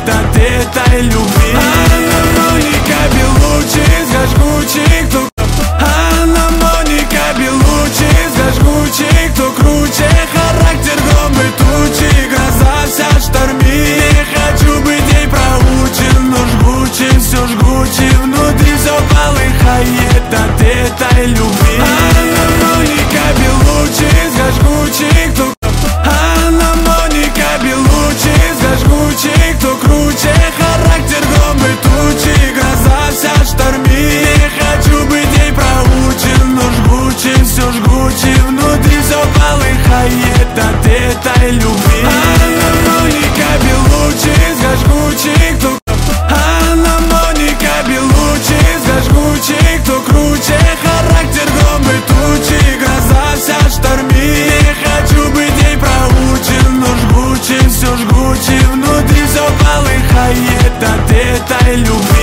от этой любви. Анна Моника Белуччи, жгучий, кто... Анна Моника Белуччи, жгучий, кто круче. Характер гром и тучи, гроза вся штормит. Не хочу быть ей проучен, но жгучий, все жгучий. Внутри все полыхает от этой любви. Анна Моника Белуччи, жгучий, кто... Анна Моника Белуччи, жгучий, кто круче. Характер гром и тучи, гроза вся штормит. Не хочу быть ей проучен, но жгучий, все жгучий. Внутри все полыхает от этой любви. Анна Моника Белуччи, жгучий, кто... Анна Моника Белуччи, жгучий, кто круче. Характер гром и тучи, гроза вся штормит. Не хочу быть ей проучен, но жгучий, все жгучий. Внутри все полыхает от этой любви.